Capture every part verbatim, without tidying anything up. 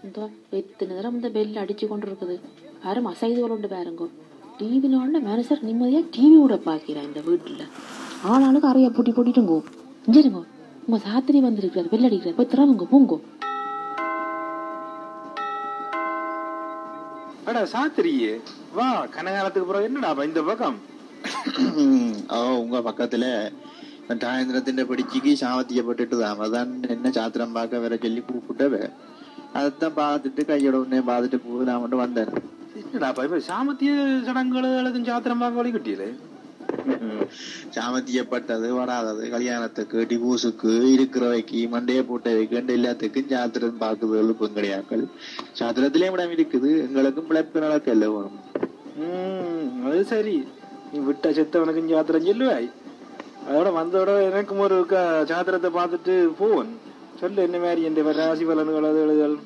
இந்த எத்தனை நேரம் இந்த பெல் அடிச்சு கொண்டு இருக்குது. யாரும் அசைதுகளோண்டு பாருங்க. டிவினால மனுஷர் நிம்மதியாக டிவி கூட பார்க்கிறேன் இந்த வீட்டில். ஆனாலும் அறைய பூட்டி போட்டிட்டுங்கோ. இஞ்சிருங்கோ, உங்க சாத்திரி வந்திருக்கிறார், பெல் அடிக்கிறார், போய் திறமுங்க போங்கோ. அடா சாத்திரியே வா, கனகாலத்துக்கு பிறகு என்னடா இந்த பக்கம்? உங்க பக்கத்துல சாயந்திரத்தின் படிச்சுக்கு சாமத்தியப்பட்டுட்டுதான் அதான் என்ன சாத்திரம் பார்க்க வேற சொல்லி கூப்பிட்டவ. அதான் பார்த்துட்டு கையோட உடனே பார்த்துட்டு போகுது. நான் மட்டும் வந்தேன். என்னடா இப்ப சாமத்திய சடங்குகளுக்கும் சாத்திரம் பார்க்க வழி கட்டியல. சாமத்தியப்பட்டது வராதது கல்யாணத்துக்கு டிவோர்ஸுக்கு இருக்கிறவைக்கு மண்டைய போட்டவைக்கு எல்லாத்துக்கும் சாத்திரம் பார்க்குறது பெண்கடையாக்கள் சாத்திரத்திலே இடம் இருக்குது. எங்களுக்கும் பிழைப்பு நடக்க இல்லை வரும். உம் அது சரி, நீ விட்ட செத்தவனுக்கும் சாத்திரம் சொல்லுவாய். அதோட வந்தோட எனக்கும் ஒரு சாத்திரத்தை பார்த்துட்டு போவன் சொல்லு என்ன மாதிரி என் ராசி பலன்கள் அது எழுதல்.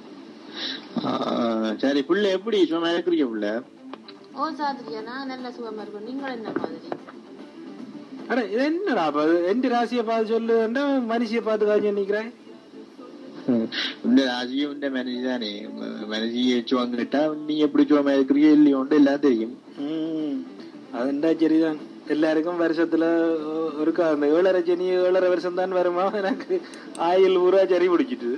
சரி புள்ள எப்படி சும்மா இருக்கிறீங்க புள்ள? ஓ சாத்திரியா, நான் நல்ல சுகமா இருக்கேன். நீங்கள் என்ன மாதிரி? அட இது என்னடா எந்த ராசியை பார்த்து சொல்லு, மனுஷியை பார்த்து காய்ச்சி நிக்கிறேன். உண்ட ராசியும் உண்ட மனுஷி தானே. மனுஷியை வச்சு வாங்கிட்டா நீ எப்படி சும்மா இருக்கிறீங்க இல்லையோண்டு எல்லாம் தெரியும். உம் அதுண்டா சரிதான். எல்லாருக்கும் வருஷத்துல ஒரு அந்த ஏழரை சனி ஏழரை வருஷம் தான் வருமா. எனக்கு ஆயில் ஊரா சரி பிடிச்சிட்டு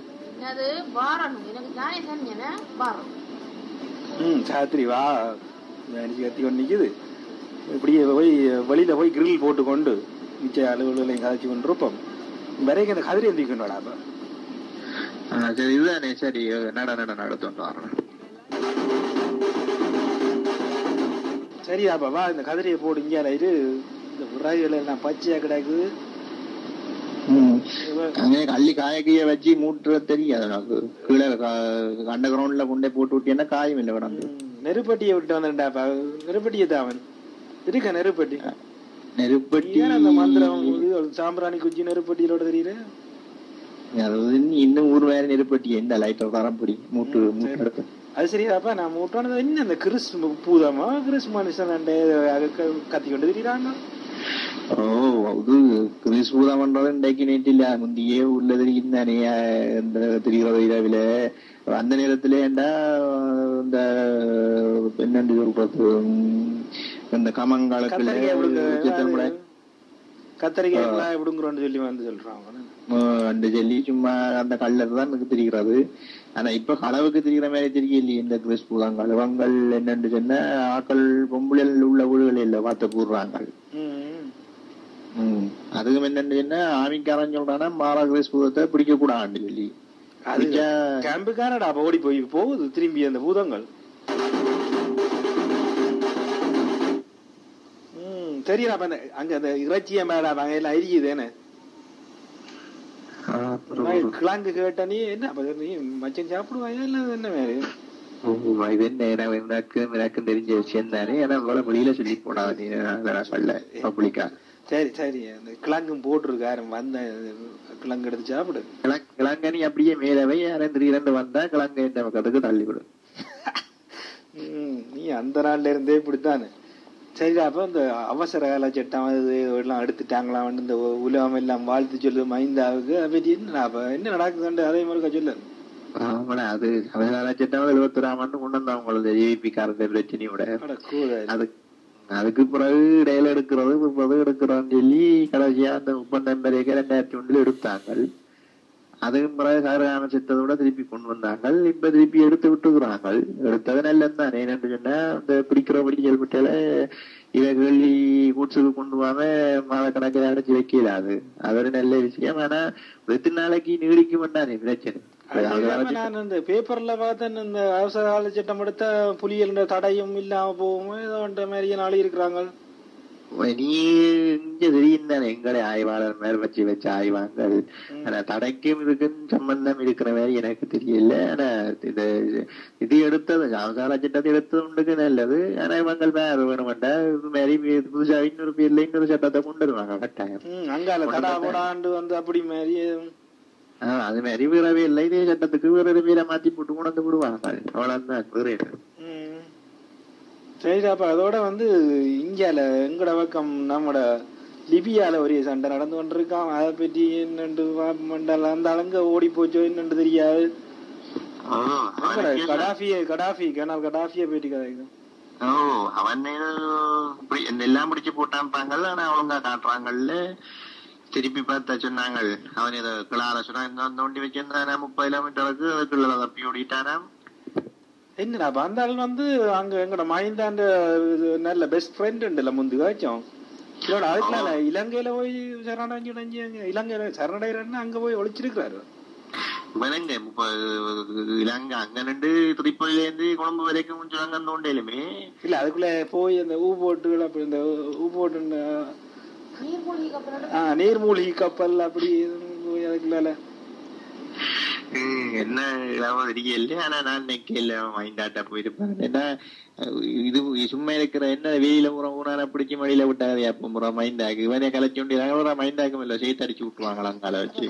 ம் சாத்திரி வா மனுஷி கத்தி கொண்டு நிக்குது. இப்படியே போய் வெளியில போய் கிரில் போட்டு கொண்டு மிச்ச அலுவலகங்களையும் கதைச்சு கொண்டு இருப்போம். வரைக்கும் அந்த கதிரை எந்திக்கணும்டா. சரி இதுதானே. சரி நட நட நடத்தோண்டு வரேன். சரியாப்பா வா, இந்த கதிரையை போடு. இங்கே இரு, இந்த உராய்கள் எல்லாம் பச்சையா கிடக்குது. கள்ளி காயக்கைய வச்சு மூட்டுற தெரியாது எனக்கு. கீழே அண்டர் கிரவுண்ட்ல கொண்டே போட்டு விட்டீங்கன்னா காயும் இல்லை கிடந்து. நெருப்பட்டியை விட்டு வந்துட்டாப்பா. நெருப்பட்டியை தாவன் இருக்க நெருப்பட்டி நெருப்பட்டி அந்த மந்திரம் சாம்பிராணி குச்சி நெருப்பட்டியிலோட தெரியல. இன்னும் ஊர் வேற நெருப்பட்டி என்ன லைட்டர் தரப்படி மூட்டு மூட்டு. அது சரியாப்பா, நான் மூட்டானது என்ன அந்த கிறிஸ் பூதமா கிறிஸ் மனுஷன் கத்தி கொண்டு திரிறாங்க. ஓ அது கிறிஸ் பூதம் பண்றது இன்றைக்கு நேற்று இல்ல, முந்தையே உள்ள தெரியுந்தானே திரிகிற இரவில அந்த நேரத்துல ஏண்டா இந்த என்னண்டு சொல்றது இந்த கமங்காலத்துல கத்தரிக்காய் விடுங்கிறோன்னு சொல்லி வந்து சொல்றாங்க. அந்த ஜல்லி சும்மா அந்த கல்லர் தான் எனக்கு தெரிகிறது. ஆனா இப்ப களவுக்கு தெரிகிற மாதிரி தெரியல. இந்த கிறிஸ் பூதான் களவங்கள் என்னன்னு சொன்ன ஆக்கள் பொம்புளில் உள்ள ஊழல் இல்ல பார்த்த கூடுறாங்க. உம் அதுவும் என்னன்னு சொன்னா ஆமிக்காரன் சொல்றானா மாறா கிறிஸ் பூதத்தை பிடிக்க கூடாது சொல்லி கேம்புக்காரடா ஓடி போய் போகுது திரும்பி அந்த பூதங்கள். உம் சரியா அங்க அந்த இறைச்சிய மேடா அங்க எல்லாம் அரியுதுன்னு கிழங்கு கேட்ட நீ என்ன நீ மச்சன் சாப்பிடுவாயா இல்ல என்ன வேறு? இது என்ன எனக்கு எனக்கு தெரிஞ்ச விஷயம் தானே. ஏன்னா வெளியில சொல்லி போடாது சொல்ல பப்ளிக்கா. சரி சரி அந்த கிழங்கும் போட்டிருக்காரு வந்த கிழங்கு எடுத்து சாப்பிடு. கிழங்க நீ அப்படியே மேலவை யாரும் திடீரென்று வந்தா கிழங்கு இந்த பக்கத்துக்கு தள்ளிவிடும். உம் நீ அந்த நாள்ல இருந்தே இப்படித்தானே. சரிடா அப்ப இந்த அவசர கால சட்டம் அது எல்லாம் எடுத்துட்டாங்களாம் இந்த உலகம் எல்லாம் வாழ்த்து சொல்லு மைந்தாவுக்கு அதை பற்றி என்ன என்ன நடக்குதுன்னு அதே மாதிரி சொல்லு. ஆமாடா அது அவசர கால சட்டம் எழுபத்தி ஒராம் ஆண்டு கொண்டு வந்தா அவங்களோட ஜேபிக்காரத பிரச்சனையோட அதுக்கு அதுக்கு பிறகு இடையில எடுக்கிறது முப்பது எடுக்கிறோம்னு சொல்லி கடைசியா அந்த ஒப்பந்தம் பிறகு ரெண்டாயிரத்தி ஒன்றுல எடுத்தாங்க. அதுக்கு பிறகு சாரகாம செத்ததோட திருப்பி கொண்டு வந்தாங்க. இப்ப திருப்பி எடுத்து விட்டுக்கிறாங்க. எடுத்தது நல்லதுதான். என்னன்னு சொன்னா இந்த பிடிக்கிறபடி செயல்பட்டால இவ கேள்வி கூட்சுக்கு கொண்டு போகாம மாத கணக்கில் அடைச்சு வைக்கலாது. அது ஒரு நல்ல விஷயம். ஆனா எத்தனை நாளைக்கு நீடிக்க மாட்டானே பிரச்சனை. நான் இந்த பேப்பர்ல பார்த்தேன் இந்த அவசர கால சட்டம் எடுத்த புலிகள் தடையும் இல்லாம போகும் ஏதோ மாதிரி நாளை இருக்கிறாங்க. நீ இங்க தெரியும் தானே எங்களை ஆய்வாளர் மேல வச்சு வச்சு ஆய்வாங்க. ஆனா தடைக்கும் இதுக்கும் சம்பந்தம் இருக்கிற மாதிரி எனக்கு தெரியல. ஆனா இது இது எடுத்தது அவசர சட்டத்தை எடுத்தது நல்லது. ஆனா இவங்கள் வேற வேணுமெண்டா இது மாதிரி புதுசா இன்னொரு பேர்ல இன்னொரு சட்டத்தை கொண்டு வருவாங்க கட்டாயம். அங்கால தடா போடாண்டு வந்து அப்படி மாதிரி ஆஹ் அது மாதிரி வேறவே இல்லை. இதே சட்டத்துக்கு வேற பேரை மாத்தி போட்டு கொண்டு விடுவாங்க. அவ்வளவுதான் வேற. சரிடாப்பா அதோட வந்து இந்தியால எங்கட பக்கம் நம்மட லிபியால ஒரே சண்டை நடந்து கொண்டிருக்கான். அதை பற்றி என்னண்டு மண்டல அந்த அலங்க ஓடி போச்சோ என்னண்டு தெரியாது. கடாஃபியை கடாஃபி கனால் கடாஃபியை போயிட்டு கதைங்க. ஓ அவன் எல்லாம் முடிச்சு போட்டான்ப்பாங்கல்ல, ஆனா ஒழுங்கா காட்டுறாங்கல்ல. திருப்பி பார்த்தா சொன்னாங்க அவன் ஏதோ கிளார சொன்னா இந்த வண்டி வச்சிருந்தானா முப்பது கிலோமீட்டருக்கு அதுக்குள்ள தப்பி ஓடிட்டானா. என்னடா அந்த ஆள் வந்து அங்க எங்கட மஹிந்தாண்ட நல்ல பெஸ்ட் ஃப்ரெண்ட் உண்டுல முந்து காய்ச்சோம். இதோட அதுக்குள்ள இலங்கையில போய் சரணடைஞ்சு இலங்கையில சரணடைறன்னு அங்க போய் ஒழிச்சிருக்கிறாரு. இவனங்க இலங்கை அங்க நின்று திருப்பதில இருந்து கொழும்பு வரைக்கும் சொன்னாங்க அந்த ஒண்டையிலுமே இல்ல அதுக்குள்ள போய் அந்த ஊ போட்டுகள் அப்படி இந்த ஊ போட்டு நீர்மூழ்கி கப்பல் அப்படி போய் அதுக்குள்ள என்ன இல்லாம தெரியல. ஆனா நான் நிக்கல மைண்டாட்டா போயிருப்பேன். ஏன்னா இது சும்மா இருக்கிற என்ன வெயில உரம் ஊரான பிடிச்சி மடியில விட்டாது அப்ப முறை மைண்டாக்கு இவனே கலைச்சுண்டிறாங்க. மைண்டாக்கும் இல்ல சேர்த்து அடிச்சு விட்டுருவாங்களா அங்கால வச்சு.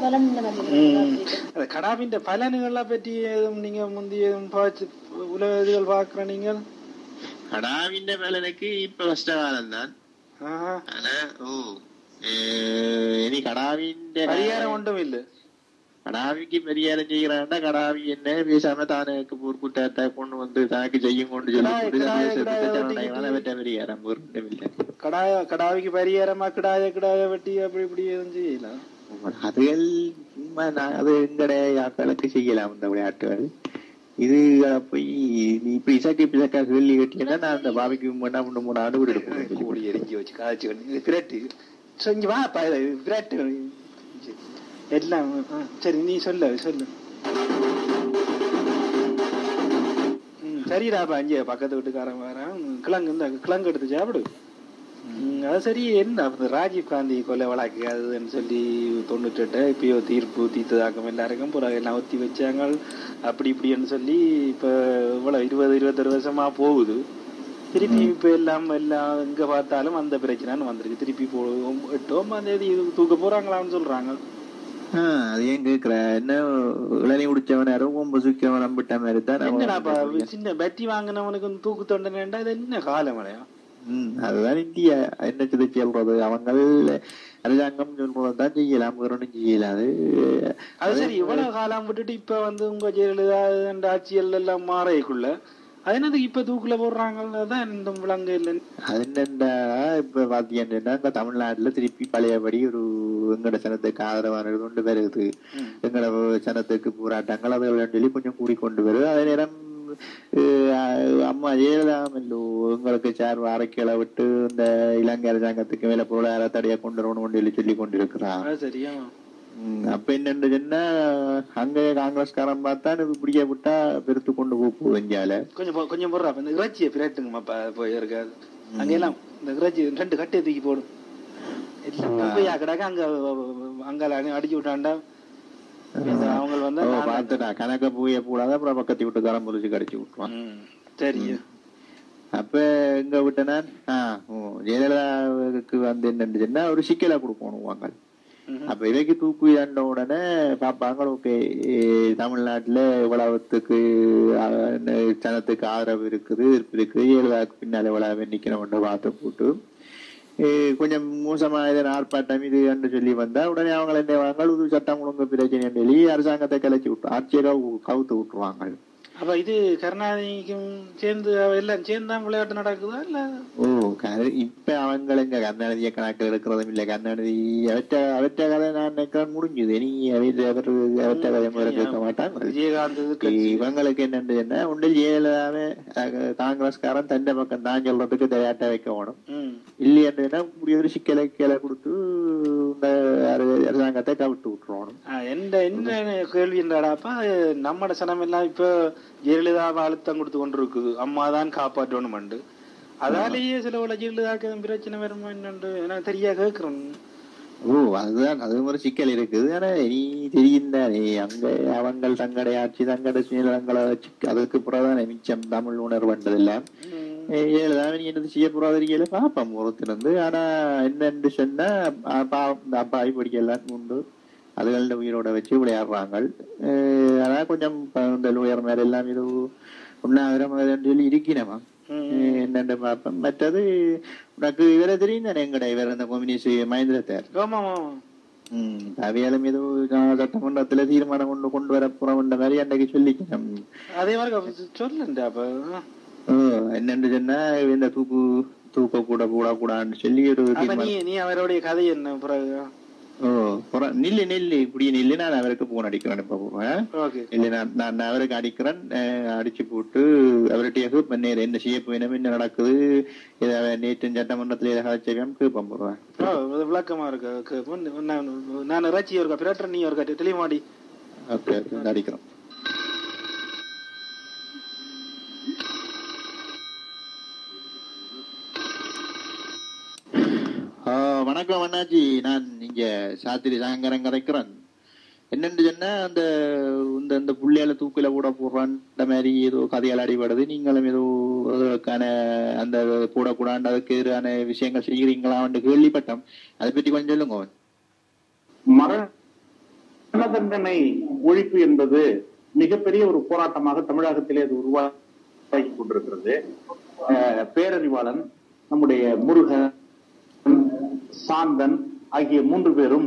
கடாவின் பலன்களை பற்றி நீங்க முந்தைய உலகங்கள் பாக்குற நீங்க கடாவின் பலனுக்கு இப்ப கஷ்டகாலம் தான். ஆனா ஓ இனி கடாவின் பரிகாரம் ஒன்றும் இல்லை. கடாவிக்கு பரிகாரம் செய்யறான்னா கடாவி என்ன பேசாம தானுக்கு பொறுப்புட்டத்தை கொண்டு வந்து தனக்கு செய்யும் கொண்டு சொல்லி பரிகாரம் கடாய கடாவிக்கு பரிகாரமா கிடாய கிடாய வெட்டி அப்படி இப்படி எதுவும் செய்யலாம். அதுகள் அது எங்கடைய ஆக்களுக்கு செய்யலாம் இந்த விளையாட்டுகள். இது போய் இப்படி இசக்கி பிசக்கா சொல்லி கட்டினா நான் அந்த பாவிக்கு முன்னா முன்னு மூணு ஆடு கூட எடுப்பேன். கூடி எரிஞ்சு வச்சு காய்ச்சி விராட்டு செஞ்சு வா விராட்டு எல்லாம். சரி நீ சொல்ல சொல்லு. சரிடாப்பா அங்கே பக்கத்து வீட்டுக்காரன் வரேன் கிழங்கு இந்த கிழங்கு எடுத்து சாப்பிடு. அது சரி என்ன ராஜீவ் காந்தி கொலை வழக்கு அதுன்னு சொல்லி தொண்ணூற்றி எட்டு இப்பயோ தீர்ப்பு தீர்த்ததாக்கம் எல்லாருக்கும் பிறகு எல்லாம் ஒத்தி வச்சாங்க அப்படி இப்படின்னு சொல்லி இப்போ இவ்வளோ இருபது இருபத்தொரு வருஷமா போகுது. திருப்பி இப்போ எல்லாம் எல்லாம் எங்கே பார்த்தாலும் அந்த பிரச்சனைன்னு வந்திருக்கு. திருப்பி போ எட்டு ஒன்பதாம் தேதி தூக்க போறாங்களான்னு சொல்றாங்க. அது ஏன் கேக்குற என்ன இளநீ குடிச்சவன் ரொம்ப சுக்கவன் நம்பிட்ட மாதிரி தான். சின்ன பேட்டி வாங்கினவனுக்கு தூக்கு தண்டனைண்டா இது என்ன காலமடையா? உம் அதுதான் இந்தியா என்ன செய்து சொல்றது. அவங்க அரசாங்கம் சொல்றதான் செய்யலாம், ஒன்றும் செய்யலாது. அது சரி இவ்வளவு காலம் விட்டுட்டு இப்ப வந்து உங்க ஜெயலலிதா ஆட்சியல் எல்லாம் மாறைக்குள்ள அது என்னது இப்ப தூக்குல போடுறாங்கதான் இந்த விலங்கு இல்லை. அது என்னண்டா இப்ப பாத்தீங்கன்னா இந்த தமிழ்நாட்டுல திருப்பி பழையபடி ஒரு எங்கட சனத்துக்கு ஆதரவானது கொண்டு வருது. எங்கட சனத்துக்கு போராட்டங்கள் அதுகள் சொல்லி கொஞ்சம் கூடி கொண்டு வருது. அதே நேரம் அம்மா ஜெயலலிதாமல்லோ எங்களுக்கு சார் அரைக்கலை விட்டு இந்த இலங்கை அரசாங்கத்துக்கு மேல பொருளாதார தடையா கொண்டு வரணும் சொல்லி சொல்லி கொண்டிருக்கிறான். சரியா அப்ப என்னன்னு சொன்னா அங்க காங்கிரஸ்காரன் பார்த்தா பிடிக்க விட்டா பெருத்து கொண்டு போஞ்சால கொஞ்சம் கொஞ்சம் போடுறா இந்த இறைச்சியை பிரட்டுங்கம்மா போய் இருக்காது. அங்க எல்லாம் இந்த இறைச்சி ரெண்டு கட்டையை தூக்கி போடும் கிடாக்க அங்க அங்கால அடிச்சு விட்டாண்டா அவங்க வந்து பார்த்துட்டா கணக்க பூய கூடாது. அப்புறம் பக்கத்து விட்டு கரம் முறிச்சு கடிச்சு விட்டுருவான். சரி அப்ப எங்க விட்டனா ஜெயலலிதாவுக்கு வந்து என்னன்னா ஒரு சிக்கலா கொடுக்கணும் வாங்க. அப்ப இவைக்கு தூக்கு தண்ட உடனே பாப்பாங்க ஓகே தமிழ்நாட்டுல இவ்வளவுத்துக்கு சனத்துக்கு ஆதரவு இருக்குது இருக்குது ஜெயலலிதாவுக்கு பின்னால இவ்வளவு நிக்கிறவன் பார்த்து போட்டு கொஞ்சம் மோசமா இதன் ஆர்ப்பாட்டம் இது என்று சொல்லி வந்தா உடனே அவங்க என்ன வாங்க சட்டம் ஒழுங்கு பிரச்சனை சொல்லி அரசாங்கத்தை கலைச்சி விட்டு ஆட்சியை கவுத்து விட்டுருவாங்க. அப்ப இது கருணாநிதிக்கும் சேர்ந்து எல்லாம் சேர்ந்தான் விளையாட்டு நடக்குதா இல்ல? ஓ இப்ப அவங்க எங்க கருணாநிதியை கணக்கு எடுக்கிறதும் இல்ல. கருணாநிதி அவற்ற அவற்ற கதை நான் நினைக்கிறேன் முடிஞ்சுது. நீ அவற்ற கதை முறை கேட்க மாட்டாங்க. விஜயகாந்த் இவங்களுக்கு என்னன்னு ஒன்றில் ஜெயலலிதாவே காங்கிரஸ்காரன் தண்டை பக்கம் தான் சொல்றதுக்கு தயாட்டா வைக்க வேணும். இல்லையா இப்படி ஒரு சிக்கலை கீழே கொடுத்து இந்த அரசாங்கத்தை கவிட்டு விட்டுருவானும். என்ன என்ன கேள்வி என்றாடாப்பா நம்மட சனம் எல்லாம் இப்ப ஜெயலலிதாவை அழுத்தம் கொடுத்து கொண்டு இருக்குது. அம்மா தான் காப்பாற்றணும். அதாலேயே சில உள்ள ஜெயலலிதாக்கு பிரச்சனை வருமா என்னன்னு எனக்கு தெரியா கேட்கிறேன். ஓ அதுதான் அது ஒரு சிக்கல் இருக்குது. ஆனா நீ தெரியும் தானே அங்க அவங்க தங்கடை ஆட்சி தங்கட சுயநலங்களை வச்சு அதுக்கு பிறகுதான் மிச்சம் தமிழ் உணர்வு வந்ததில்லை. ஏழுதான் நீ என்னது செய்ய போறாதிரிக்கையில பாப்பம் ஒருத்திலிருந்து. ஆனா என்னன்னு சொன்னா அப்பாவி படிக்கலாம் உண்டு அதுகள உயிரோட வச்சு விளையாடுறாங்க. அதான் கொஞ்சம் இந்த உயர் மேல எல்லாம் இது உண்ணாவிரம் சொல்லி இருக்கணுமா என்னென்று பார்ப்போம். மற்றது உனக்கு இவரை தெரியும் தானே எங்கட இவர் இந்த கம்யூனிஸ்ட் மகேந்திர தேர் உம் அவையாலும் ஏதோ சட்டமன்றத்துல தீர்மானம் கொண்டு கொண்டு வர போறோம் மாதிரி அன்றைக்கு சொல்லிக்கணும். அதே மாதிரி சொல்லுங்க. அப்ப என்னன்னு சொன்னா இந்த தூக்கு தூக்க கூட கூட கூடான்னு சொல்லி ஒரு நீ அவருடைய கதை என்ன பிறகு ஓ நில்லு நில்லு இப்படி நில்லு நான் அவருக்கு போன் அடிக்கிறேன். இப்ப போவேன் இல்ல நான் அவருக்கு அடிக்கிறேன். அடிச்சு போட்டு அவர்கிட்ட நேரம் என்ன செய்ய போயினும் என்ன நடக்குது நேற்று சட்டமன்றத்துல ஏதாவது செய்வேன் கேட்பேன் போடுவேன். விளக்கமா இருக்கு. நான் ராச்சி இருக்கா பிரேட்டர் நீ இருக்கா தெளிவாடி ஓகே அடிக்கிறோம். வணக்கம் அண்ணாஜி, நான் இங்க சாத்திரி சாயங்கரம் கரைக்கிறேன். என்னன்னு சொன்னா அந்த இந்த புள்ளையால தூக்கில கூட போடுறான்ற மாதிரி ஏதோ கதையால் அடிபடுது. நீங்களும் ஏதோ அதற்கான அந்த போடக்கூடாது அதுக்கு எதிரான விஷயங்கள் செய்கிறீங்களான்னு கேள்விப்பட்டோம். அதை பற்றி கொஞ்சம் சொல்லுங்க. மரண தண்டனை ஒழிப்பு என்பது மிகப்பெரிய ஒரு போராட்டமாக தமிழகத்திலே அது உருவாகி கொண்டிருக்கிறது. பேரறிவாளன், நம்முடைய முருகன், சாந்தன் ஆகிய மூன்று பேரும்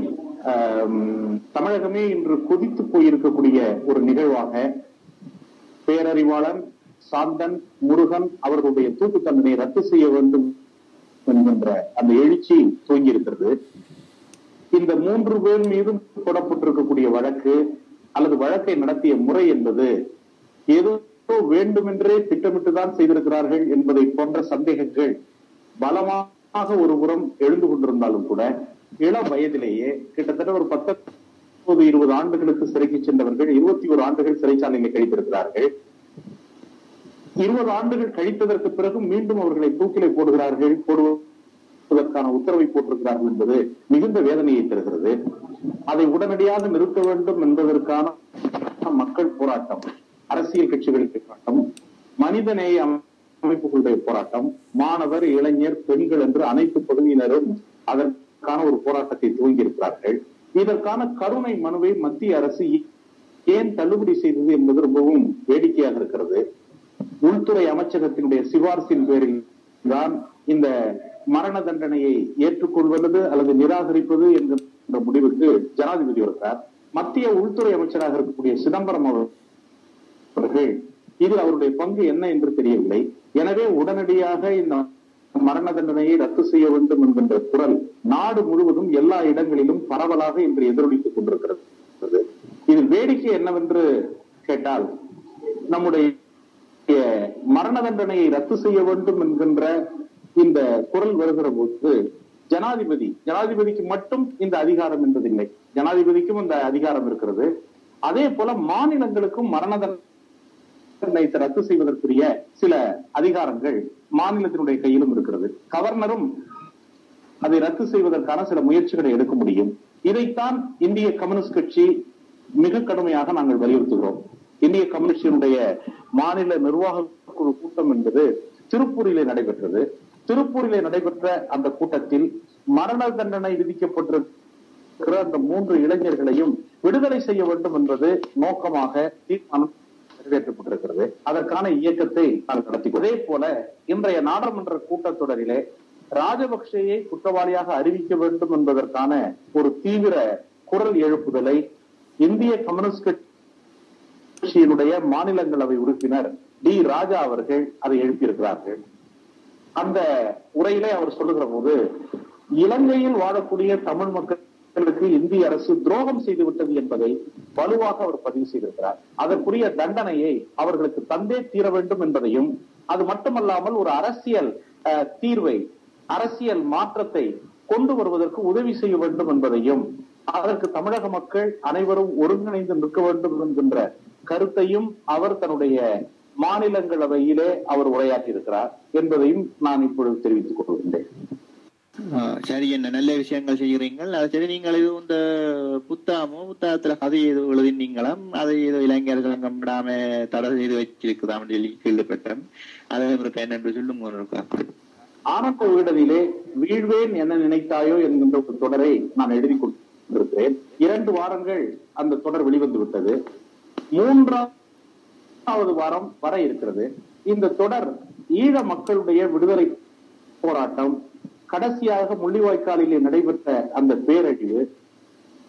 தமிழகமே இன்று கொதித்து போயிருக்கக்கூடிய ஒரு நிகழ்வாக பேரறிவாளன், சாந்தன், முருகன் அவர்களுடைய தூக்கு தண்டனை ரத்து செய்ய வேண்டும் என்கின்ற அந்த எழுச்சி துவங்கி இருக்கிறது. இந்த மூன்று பேர் மீதும் போடப்பட்டிருக்கக்கூடிய வழக்கு அல்லது வழக்கை நடத்திய முறை என்பது ஏதோ வேண்டுமென்றே திட்டமிட்டுதான் செய்திருக்கிறார்கள் என்பதை போன்ற சந்தேகங்கள் பலமாக ஒரு புறம் எழுந்து கொண்டிருந்தாலும் கூட இளம் வயதிலேயே கிட்டத்தட்ட ஒரு பத்தொன்பது இருபது ஆண்டுகளுக்கு சிறைக்கு சென்றவர்கள் இருபத்தி ஒரு ஆண்டுகள் சிறைச்சாலையில் கழித்திருக்கிறார்கள். இருபது ஆண்டுகள் கழித்ததற்கு பிறகு மீண்டும் அவர்களை தூக்கிலை போடுகிறார்கள், போடுவதற்கான உத்தரவை போட்டிருக்கிறார்கள் என்பது மிகுந்த வேதனையை தருகிறது. அதை உடனடியாக நிறுத்த வேண்டும் என்பதற்கான மக்கள் போராட்டம், அரசியல் கட்சிகளுக்கு போராட்டம், மனிதநேய அமைப்புகளுடைய போராட்டம், மாணவர், இளைஞர், பெண்கள் என்று அனைத்து பகுதியினரும் அதற்கான ஒரு போராட்டத்தை துவங்கி இருக்கிறார்கள். இதற்கான கருணை மனுவை மத்திய அரசு ஏன் தள்ளுபடி செய்தது என்பது ரொம்பவும் வேடிக்கையாக இருக்கிறது. உள்துறை அமைச்சகத்தினுடைய சிபாரிசின் பேரில் தான் இந்த மரண தண்டனையை ஏற்றுக்கொள்வது அல்லது நிராகரிப்பது என்கின்ற முடிவுக்கு ஜனாதிபதி வருகிறார். மத்திய உள்துறை அமைச்சராக இருக்கக்கூடிய சிதம்பரம் அவர்கள் இதில் அவருடைய பங்கு என்ன என்று தெரியவில்லை. எனவே உடனடியாக இந்த மரண தண்டனையை ரத்து செய்ய வேண்டும் என்கின்ற குரல் நாடு முழுவதும் எல்லா இடங்களிலும் பரவலாக இன்று எதிரொலித்துக் கொண்டிருக்கிறது. இது வேடிக்கை என்னவென்று கேட்டால், நம்முடைய மரண தண்டனையை ரத்து செய்ய வேண்டும் என்கின்ற இந்த குரல் வருகிற போது ஜனாதிபதி ஜனாதிபதிக்கு மட்டும் இந்த அதிகாரம் என்பதில்லை. ஜனாதிபதிக்கும் இந்த அதிகாரம் இருக்கிறது. அதே போல மாநிலங்களுக்கும் மரண தண்டனை ரத்து செய்வதற்குரிய சில அதிகாரங்கள் மாநிலத்தினுடைய கையிலும் இருக்கிறது. கவர்னரும் அதை ரத்து செய்வதற்கான சில முயற்சிகளை எடுக்க முடியும். இதைத்தான் இந்திய கம்யூனிஸ்ட் கட்சி மிக கடுமையாக நாங்கள் வலியுறுத்துகிறோம். இந்திய கம்யூனிஸ்டினுடைய மாநில நிர்வாக குழு கூட்டம் என்பது திருப்பூரிலே நடைபெற்றது. திருப்பூரிலே நடைபெற்ற அந்த கூட்டத்தில் மரண தண்டனை விதிக்கப்பட்டிருக்கிற அந்த மூன்று இளைஞர்களையும் விடுதலை செய்ய வேண்டும் என்பது நோக்கமாக தீர்மானம் நிறைவேற்றப்பட்டிருக்கிறது. அதற்கான இயக்கத்தை நாங்கள் நடத்தி. அதே போல இன்றைய நாடாளுமன்ற கூட்டத்தொடரிலே ராஜபக்சேயை குற்றவாளியாக அறிவிக்க வேண்டும் என்பதற்கான ஒரு தீவிர குரல் எழுப்புதலை இந்திய கம்யூனிஸ்ட் கட்சியினுடைய மாநிலங்களவை உறுப்பினர் டி ராஜா அவர்கள் அதை எழுப்பியிருக்கிறார்கள். அந்த உரையிலே அவர் சொல்லுகிற போது, இலங்கையில் வாழக்கூடிய தமிழ் மக்களுக்கு இந்திய அரசு துரோகம் செய்துவிட்டது என்பதை வலுவாக அவர் பதிவு செய்திருக்கிறார். அதற்குரிய தண்டனையை அவர்களுக்கு தந்தே தீர வேண்டும் என்பதையும், அது மட்டுமல்லாமல் ஒரு அரசியல் தீர்வை, அரசியல் மாற்றத்தை கொண்டு வருவதற்கு உதவி செய்ய வேண்டும் என்பதையும், அதற்கு தமிழக மக்கள் அனைவரும் ஒருங்கிணைந்து நிற்க வேண்டும் என்கின்ற கருத்தையும் அவர் தன்னுடைய மாநிலங்களவையிலே அவர் உரையாற்றி இருக்கிறார் என்பதையும் நான் இப்பொழுது தெரிவித்துக் கொள்கின்றேன். சரி, என்ன நல்ல விஷயங்கள் செய்கிறீங்கள். அது சரி, நீங்கள் இது இந்த புத்தகமோ புத்தகத்துல கதை ஏதோ எழுதினீங்களாம், அதை ஏதோ இளைஞர்கள் கம்பிடாம தடை செய்து வச்சிருக்குதாம் சொல்லி கேள்விப்பட்டேன். அதை என்னென்று சொல்லுங்க. ஆனந்த விகடனிலே வீழ்வேன் என்ன நினைத்தாயோ என்கின்ற ஒரு தொடரை நான் எழுதி கொண்டிருக்கிறேன். இரண்டு வாரங்கள் அந்த தொடர் வெளிவந்து விட்டது. மூன்றாவது வாரம் வர இருக்கிறது. இந்த தொடர் ஈழ மக்களுடைய விடுதலை போராட்டம், கடைசியாக முள்ளிவாய்க்காலிலே நடைபெற்ற அந்த பேரழிவு,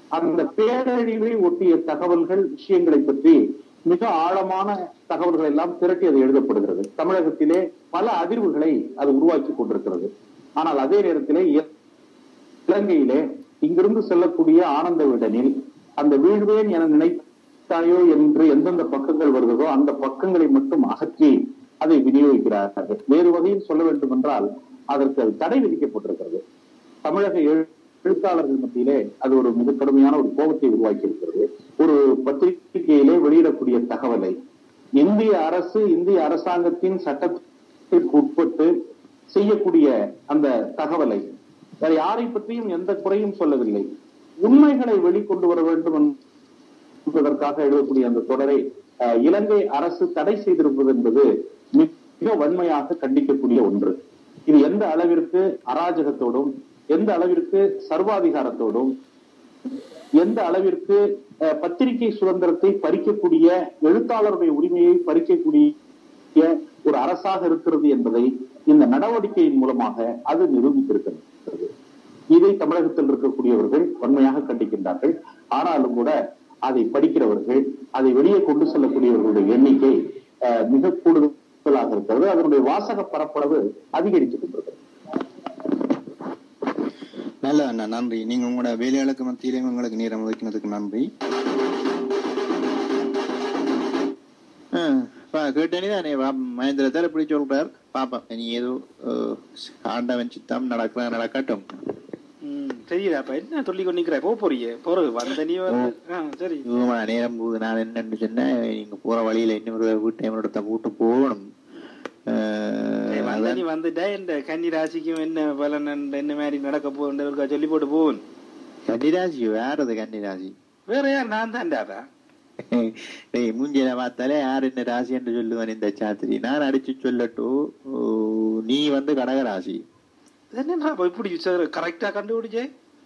அந்த பேரழிவை ஒட்டிய தகவல்கள், விஷயங்களை பற்றி மிக ஆழமான தகவல்கள் எல்லாம் திரட்டி அது எழுதப்படுகிறது. தமிழகத்திலே பல அதிர்வுகளை அது உருவாக்கி கொண்டிருக்கிறது. ஆனால் அதே நேரத்திலே இலங்கையிலே இங்கிருந்து செல்லக்கூடிய ஆனந்த விடனில் அந்த வீழ்வேன் என நினைத்தாயோ என்று எந்தெந்த பக்கங்கள் வருகிறதோ அந்த பக்கங்களை மட்டும் அகற்றி அதை விநியோகிக்கிறார்கள். வேறு வகையில் சொல்ல வேண்டும் என்றால் அதற்கு அது தடை விதிக்கப்பட்டிருக்கிறது. தமிழக எழுத்தாளர்கள் மத்தியிலே அது ஒரு மிக கடுமையான ஒரு கோபத்தை உருவாக்கி இருக்கிறது. ஒரு பத்திரிகையிலே வெளியிடக்கூடிய தகவலை இந்திய அரசு, இந்திய அரசாங்கத்தின் சட்டத்திற்கு உட்பட்டு செய்யக்கூடிய அந்த தகவலை வேற யாரை பற்றியும் எந்த குறையும் சொல்லவில்லை, உண்மைகளை வெளிக்கொண்டு வர வேண்டும் என்பதற்காக எழுதக்கூடிய அந்த தொடரை இலங்கை அரசு தடை செய்திருப்பது என்பது மிக வன்மையாக கண்டிக்கக்கூடிய ஒன்று. இது எந்த அளவிற்கு அராஜகத்தோடும், எந்த அளவிற்கு சர்வாதிகாரத்தோடும், எந்த அளவிற்கு பத்திரிகை சுதந்திரத்தை பறிக்கக்கூடிய, எழுத்தாளருடைய உரிமையை பறிக்கக்கூடிய ஒரு அரசாக இருக்கிறது என்பதை இந்த நடவடிக்கையின் மூலமாக அது நிரூபித்திருக்கிறது. இதை தமிழகத்தில் இருக்கக்கூடியவர்கள் வன்மையாக கண்டிக்கின்றார்கள். ஆனாலும் கூட அதை படிக்கிறவர்கள், அதை வெளியே கொண்டு செல்லக்கூடியவர்களுடைய எண்ணிக்கை மிக கூடுதலாக இருக்கிறது. அதனுடைய வாசக பரப்பளவு அதிகரித்துக் கொண்டிருக்கிறது. நல்ல அண்ணா, நன்றி. நீங்க உங்களோட வேலையாளுக்கு மத்தியிலேயும் உங்களுக்கு நேரம் ஒதுக்கினதுக்கு நன்றி. கேட்டேனே மகேந்திரத்தார் இப்படி சொல்றார். பாப்பா நீ ஏதோ ஆண்டவன் சித்தம் நடக்கிற நடக்கட்டும். சரியாப்பா, என்ன சொல்லி கொண்டிருக்கிற? போக போறீங்க போறது வந்த நீ சரி நேரம் போகுது. நான் என்னன்னு சொன்னேன், நீங்க போற வழியில இன்னொரு வீட்டை கூட்டு போகணும். நீ வந்துட்டா இந்த கன்னி ராசிக்கும் என்ன பலன், என்ன மாதிரி நடக்க போகுது சொல்லி போட்டு போகணும். கன்னிராசி வேறது? கன்னிராசி வேற யார்? நான் தான்டாப்பா. மூஞ்சில பார்த்தாலே யார் என்ன ராசி என்று சொல்லுவேன் இந்த சாத்திரி. நான் அடிச்சு சொல்லட்டும், நீ வந்து கடகராசி. இப்படி கரெக்டா கண்டுபிடிச்சே.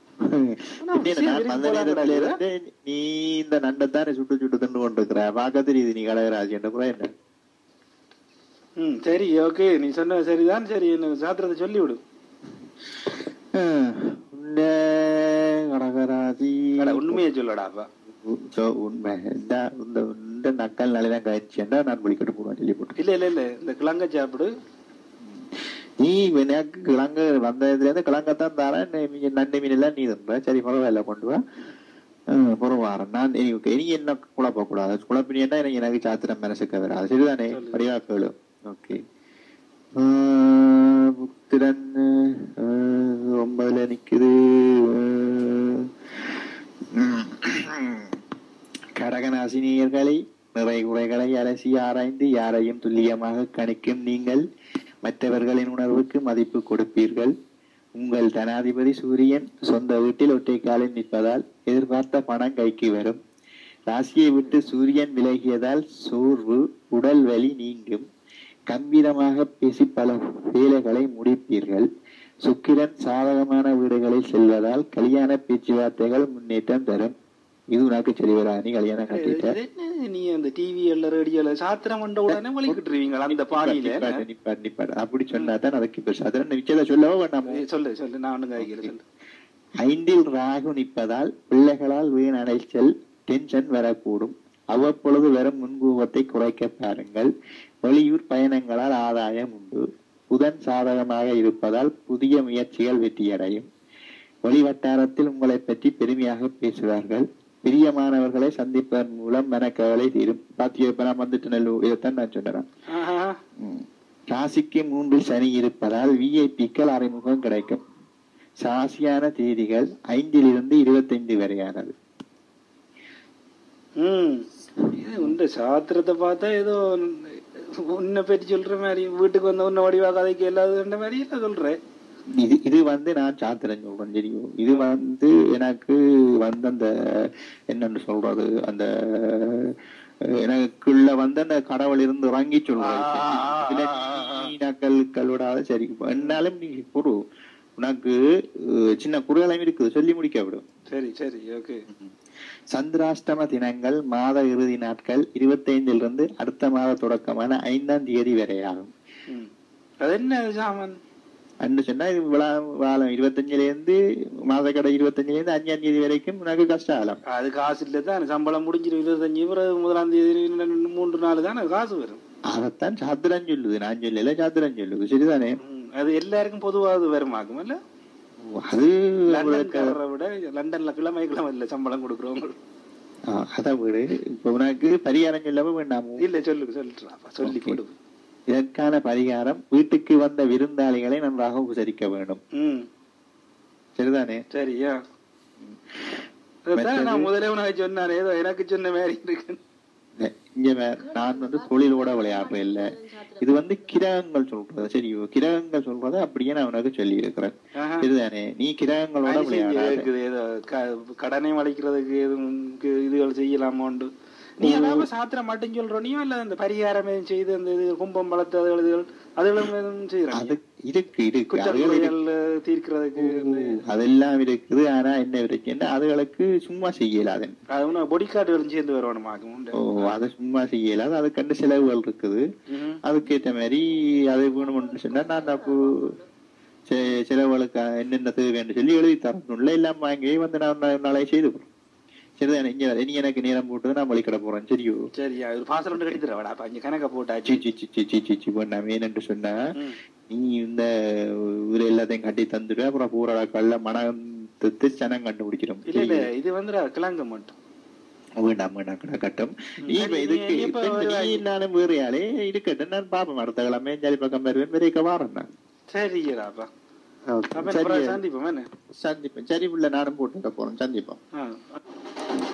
நீ இந்த நண்டத்தானே சுட்டு சுட்டு தண்டு கொண்டிருக்கிற, பார்க்க தெரியுது நீ கடகராசி என்ற கூட என்ன. ம் சரி, ஓகே, நீ சொன்ன சரிதான். சரி, சாத்திரத்தை சொல்லி விடு. கடகராசி உண்மையை சொல்லடாப்பா. உண்மை இந்த நக்கல் நாளைதான் கழிச்சேன்டா நான் விழிக்கிட்டு போடுவேன் சொல்லி போட்டு. இல்ல இல்ல இல்ல இந்த கிழங்க சாப்பிடு. நீ எனக்கு கிழங்கு வந்ததுல இருந்து கிழங்கத்தான் தரேன். நண்டு மீன் எல்லாம் நீ தந்த. சரி, பரவாயில்ல, கொண்டு வா. பொறுவாரன் நான் நீ என்ன குழப்ப கூடாது. குழப்பினா எனக்கு எனக்கு சாத்திரம் மனசுக்கு வராது. சரிதானே? படிவா கேளு. ஓகே. புத்திரன் ஒன்பதுல நிக்குது. கடகராசினியர்களை நிறை குறைகளை அலசி ஆராய்ந்து யாரையும் துல்லியமாக கணிக்கும் நீங்கள் மற்றவர்களின் உணர்வுக்கு மதிப்பு கொடுப்பீர்கள். உங்கள் தனாதிபதி சூரியன் சொந்த வீட்டில் ஒற்றை காலில் நிற்பதால் எதிர்பார்த்த பணம் கைக்கு வரும். ராசியை விட்டு சூரியன் விலகியதால் சோர்வு, உடல் வலி நீங்கும். கம்பீரமாக பேசி பல வேலைகளை முடிப்பீர்கள். சுக்கிரன் சாதகமான வீடுகளில் செல்வதால் கல்யாண பேச்சுவார்த்தைகள் முன்னேற்றம் தரும். இது உனக்கு சரி வரா? நீ கல்யாணம் கட்டிட்ட. நீ அந்த டிவி எல்லாம் ரேடியோல சாத்திரம் வந்த உடனே வலிக்கிட்டுருவீங்க அந்த பாணியில. நிப்பாட் நிப்பாட் அப்படி சொன்னாதான் அதுக்கு இப்ப சாத்திரம் நிச்சயத்தை சொல்லவோ வேண்டாமோ? சொல்லு சொல்லு, நான் ஒண்ணு காய்க்கிறேன் சொல்லு. ஐந்தில் ராகு நிற்பதால் பிள்ளைகளால் வீண் அடைச்சல், டென்ஷன் வரக்கூடும். அவ்வப்பொழுது வரும் முன்கூபத்தை குறைக்க பாருங்கள். வெளியூர் பயணங்களால் ஆதாயம் உண்டு. புதன் சாதகமாக இருப்பதால் புதிய முயற்சிகள் வெற்றியடையும். வெளிவட்டாரத்தில் உங்களை பற்றி பெருமையாக பேசுவார்கள். பிரியமானவர்களை சந்திப்பதன் மூலம் மனக்கவலை தீரும். பாத்தியோ, இப்ப நான் வந்துட்டு நல்ல இதைத்தான் நான் சொன்னேன். ராசிக்கு மூன்றில் சனி இருப்பதால் விஐபிக்கள் அறிமுகம் கிடைக்கும். ராசியான தேதிகள் ஐந்தில் இருந்து இருபத்தி ஐந்து வரையானது. உம் உண்ட சாத்திரத்தை பார்த்தா ஏதோ உன்னை பற்றி சொல்ற மாதிரி, வீட்டுக்கு வந்த உன்ன வடிவா கதைக்கு எல்லாது மாதிரி எல்லாம் சொல்றேன். இது இது வந்து நான் சாத்திரம் சொல்றேன். தெரியும், இது வந்து எனக்கு வந்து அந்த என்னன்னு சொல்றது, அந்த எனக்குள்ள வந்து அந்த கடவுள் இருந்து இறங்கி சொல்றேன். கல்விடாத சரி, என்னாலும் நீ குரு உனக்கு சின்ன குறுகலம் இருக்குது, சொல்லி முடிக்க விடும். சரி சரி, ஓகே. சந்திராஷ்டம தினங்கள் மாத இறுதி நாட்கள் இருபத்தி ஐந்தில் இருந்து அடுத்த மாத தொடக்கமான ஐந்தாம் தேதி வரை ஆகும். அது என்ன சாமன்? அன்னு சொன்னா இது வாழம் இருபத்தஞ்சுல இருந்து மாத கடை இருபத்தஞ்சுல இருந்து அஞ்சாம் தேதி வரைக்கும் உனக்கு கஷ்டம் ஆகலாம். அது காசு இல்ல தான் சம்பளம் முடிஞ்சிடும் இருபத்தஞ்சு முதலாம் தேதி மூன்று நாள் தான் காசு வரும். அதைத்தான் சாத்திரம் சொல்லுது, நான் சொல்லல சாத்திரம் சொல்லுது. சரிதானே? அது எல்லாருக்கும் பொதுவாக வருமாக்கும் இல்ல? அது லண்டன்காரரை விட லண்டன்ல கிழமை கிழமை இல்ல சம்பளம் கொடுக்குறவங்க. அதை விடு. இப்ப உனக்கு பரிகாரம் சொல்லாம வேண்டாமோ? இல்ல சொல்லு சொல்லிட்டு சொல்லி கொடு. இதற்கான பரிகாரம் வீட்டுக்கு வந்த விருந்தாளிகளை நன்றாக உபசரிக்க வேண்டும். சரிதானே? சரியா? நான் முதலே உனக்கு சொன்னானே ஏதோ எனக்கு சொன்ன மாதிரி இருக்கு. இங்க நான் வந்து தொழிலோட விளையாடுறேன் இல்ல, இது வந்து கிரகங்கள் சொல்றது. சரியோ? கிரகங்கள் சொல்றத அப்படியே நான் உனக்கு சொல்லி இருக்கிறேன். சரிதானே? நீ கிரகங்களோட விளையாட கடனை வளைக்கிறதுக்கு இதுகள் செய்யலாமோண்டு நீ அதாவது சாத்திரம் மட்டும் சொல்றோம். நீயும் இல்ல இந்த பரிகாரம் செய்து அந்த இது கும்பம் வளர்த்து அதுகள் அதுகளும் செய்யறாங்க. இருக்கு இருக்கு தீர்க்கிறதுக்கு அதெல்லாம் இருக்குது. ஆனா என்ன இருக்குன்னா அதுகளுக்கு சும்மா செய்யலாது. அது பொடி கார்டுகளும் சேர்ந்து வரணும். ஓ, அதை சும்மா செய்யலாது. அது கண்டு செலவுகள் இருக்குது. அதுக்கேற்ற மாதிரி அதை வேணும்னு சொன்னா நான் அப்போ செலவுகளுக்கு என்னென்ன தேவைன்னு சொல்லி எழுதி தரணும்ல. எல்லாம் வாங்கி வந்து நான் நாளை செய்து போறேன். சரிதான்? இங்க நீ எனக்கு நேரம் போட்டு நான் வழிகட போறேன். சரியோ? சரியா? ஒரு பாசல் ஒன்று கட்டித்தரவாடா கணக்க போட்டாச்சு பண்ணாமே என்று சொன்னா நீ இந்த ஊர் எல்லாத்தையும் கட்டி தந்துடு. அப்புறம் பூரா கல்ல மனம் தத்து சனம் கண்டுபிடிக்கிறோம். இல்ல இல்ல இது வந்து கிழங்க மட்டும் வேண்டாம் வேண்டாம் கட்டும். இதுக்கு நானும் வேற யாரே இருக்கட்டும். நான் பாப்பேன் அடுத்த கிழமை ஜாலி பக்கம் வருவேன். வேற வாரேன் நான். சரியாப்பா சந்திப்போம். சந்திப்பேன். சரி உள்ள நானும் போட்டு போறோம். சந்திப்போம்.